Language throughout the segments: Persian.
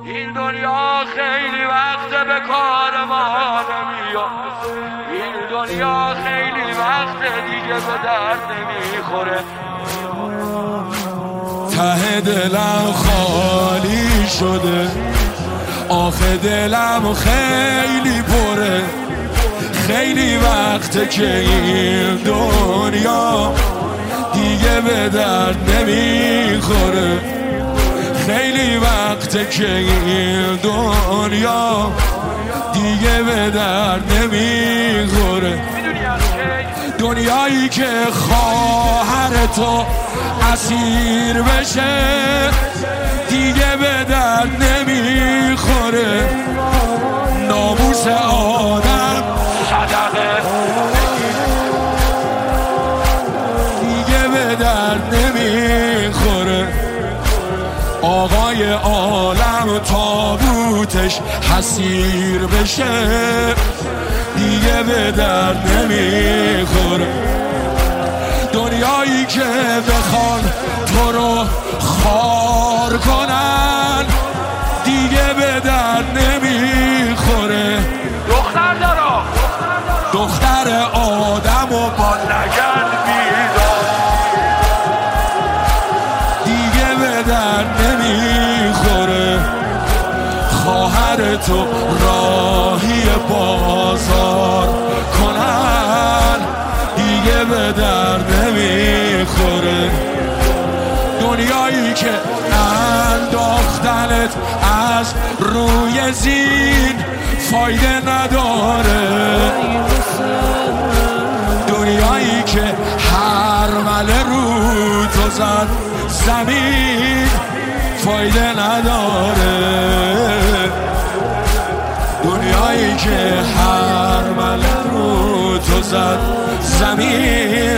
این دنیا خیلی وقت به کار ما نمیاد، این دنیا خیلی وقت دیگه به درد نمیخوره. ته دلم خالی شده، آخه دلم خیلی پره، خیلی وقته که این دنیا دیگه به درد نمیخوره، خیلی وقته که این دنیا دیگه به درد نمیخوره. دنیایی که خواهر تو اسیر بشه دیگه به درد نمیخوره. ناموس آدم صدقه دیگه به درد نمیخوره. آقای عالم تابوتش حسیر بشه دیگه به درد نمیخوره. دنیایی که بخوان تو رو خار کنن دیگه به درد نمیخوره. دختر دارم، دختر آدم و با لگن بیدار دیگه به درد نمیخوره. خواهر تو راهی بازار کنن دیگه به درد نمیخوره. دنیایی که انداختنت از روی زین فایده نداره، دنیایی که هر مله رو تو زد زمین فایده نداره، دنیایی که هر مله رو تو زد زمین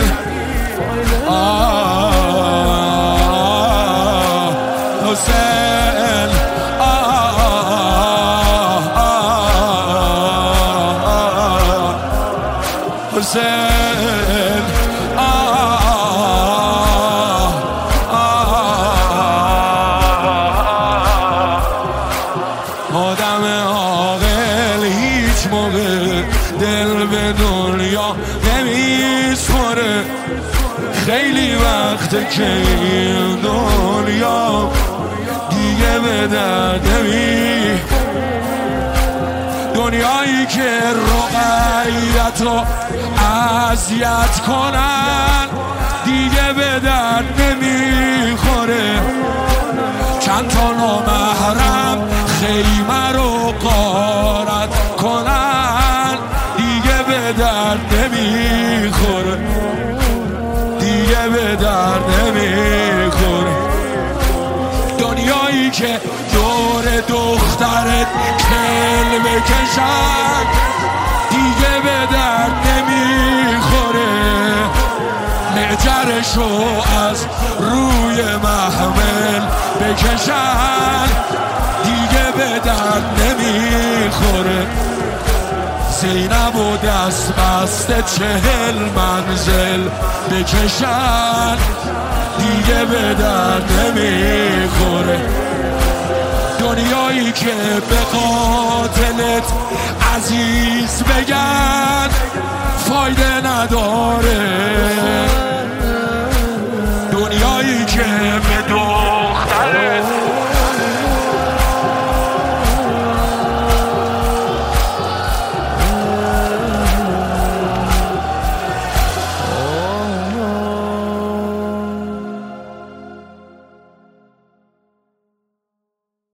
حسین حسین آدم عاقل هیچ موقع دل به دنیا نمیسپره، خیلی وقته که این دنیا دیگه به درد نمیخوره. دنیایی که رقیت رو اذیت کنن دیگه به درد نمیخوره. چند تا نامحرم خیمه رو غارت کنن دیگه به درد نمیخوره، دیگه به درد نمیخوره. دنیایی که دور دخترت کل بکشن دیگه به درد نمیخوره. معجرشو از روی محمل بکشن دیگه به درد نمیخوره. زینب و دست بسته 40 منزل بکشن دیگه به درد نمیخوره. دنیایی که به قاتلت عزیز بگن فایده نداره، دنیایی که به